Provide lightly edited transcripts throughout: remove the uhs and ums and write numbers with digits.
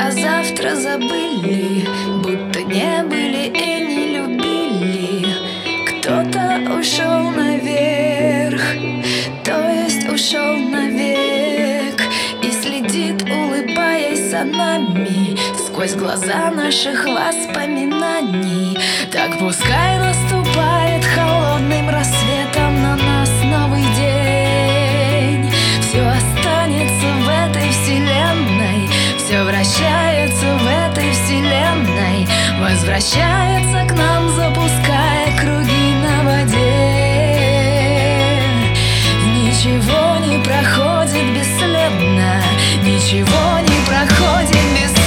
а завтра забыли, будто не были и не любили. Кто-то ушел наверх, то есть ушел навек, и следит, улыбаясь за нами сквозь глаза наших воспоминаний. Так пускай наступает холодным рассветом на нас новый день. Все останется в этой вселенной, все вращается в этой вселенной, возвращается к нам, запуская круги на воде. Ничего не проходит бесследно, ничего не проходит бесследно.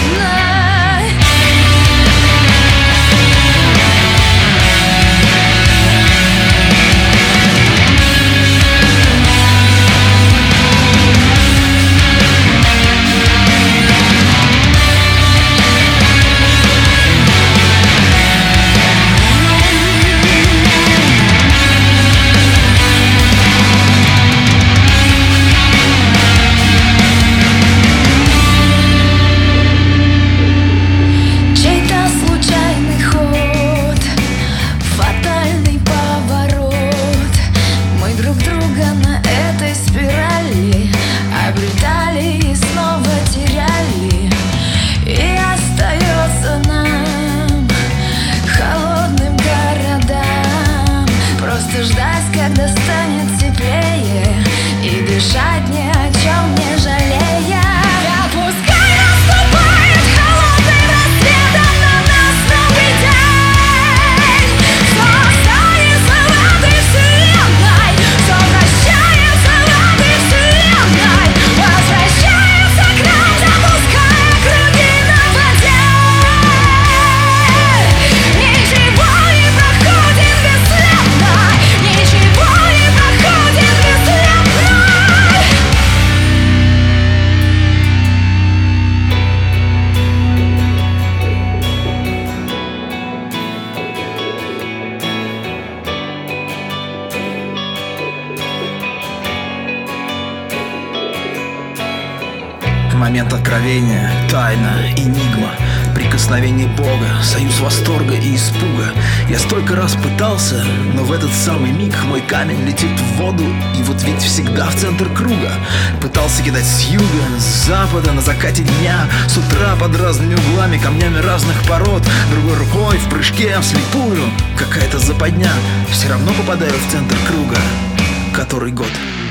Ждать, когда станет теплее, и дышать ни о чем не жалея. Да пускай наступает холодным рассветом на нас новый день. Все останется в этой вселенной, все вращается в этой вселенной, возвращается к нам, запуская круги на воде. Ничего не проходит бесследно, ничего не проходит бесследно. Момент откровения, тайна, энигма, прикосновение Бога, союз восторга и испуга. Я столько раз пытался, но в этот самый миг мой камень летит в воду, и вот ведь всегда в центр круга. Пытался кидать с юга, с запада, на закате дня, с утра под разными углами, камнями разных пород, другой рукой в прыжке вслепую. Какая-то западня, все равно попадаю в центр круга. Который год?